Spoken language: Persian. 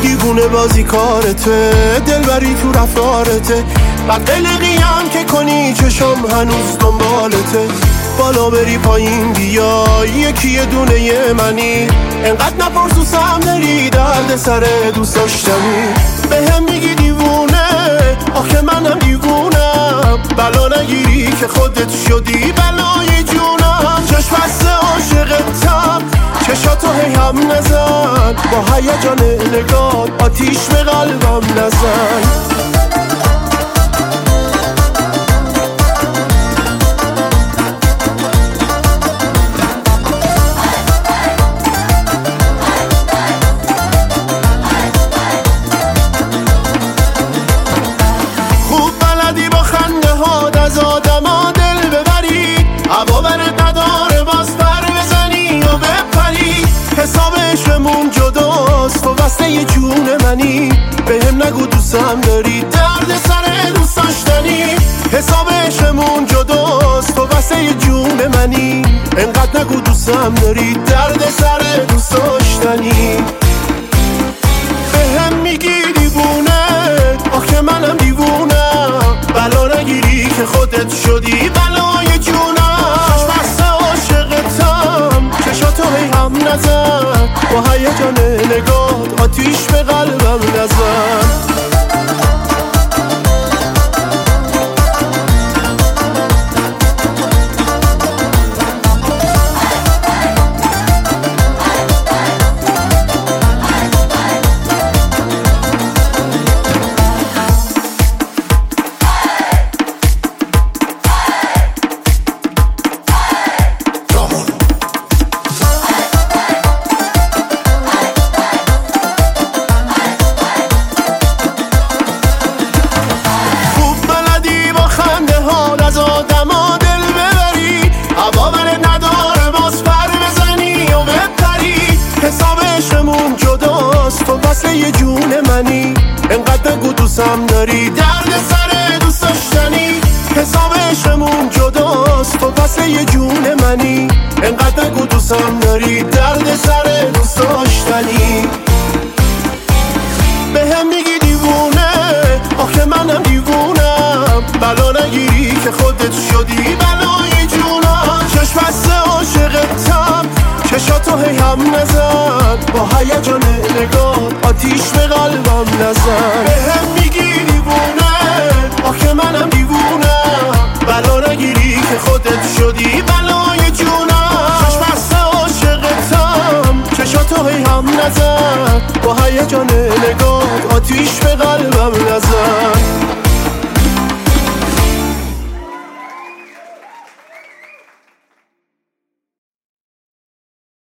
دیوونه بازی کارته، دلبری تو رفتارته، بعد قلقیم که کنی چشم هنوز دنبالته. بالا بری پایین بیا یکی یه دونه یه منی، انقدر نپرس دوستم داری درد سر دوست داشتنی. به هم میگی دیوونه آخه منم دیوونم، بلا نگیری که خودت شدی بلای جونم. چشم بسته عاشقتم چشاتو هی هم نزن، با هیجان نگات آتیش به قلبم نزن. از آدما دل ببری، هوا برت نداره باز پر بزنی و بپری. حسابشمون جداست و وصله یه جون منی، بهم نگو دوستم داری درد سر دوست داشتنی. حسابشمون جداست و وصله یه جون منی، انقدر نگو دوستم داری درد سر دوست داشتنی. بهم میگی دیوونه آخه منم دیوونم، بلا نگیری که خودت شدی بلای جونم. چشم بسته عاشقتم چشاتو هی هم نزن، با هیجان نگات آتیش به قلبم نزن. از آدما دل ببری، هوا برت نداره باز پر بزنی و بپری. حسابشمون جداست و وصله یه جون منی، انقدر نگو دوستم داری درد سر دوست داشتنی. حسابشمون جداست و وصله یه جون منی، انقدر نگو دوستم داری درد سر دوست داشتنی. بهم میگی دیوونه آخه منم دیوونم، بلا نگیری که خودت شدی بلای جونم. چشم بسته عاشقتم چشاتو هی هم نزن، با هیجان نگات آتیش به قلبم نزن. بهم میگی دیوونه آخه منم دیوونم، بلا نگیری که خودت شدی بلای جونم. چشم بسته عاشقتم چشاتو هی هم نزن، با هیجان نگات آتیش به قلبم نزن.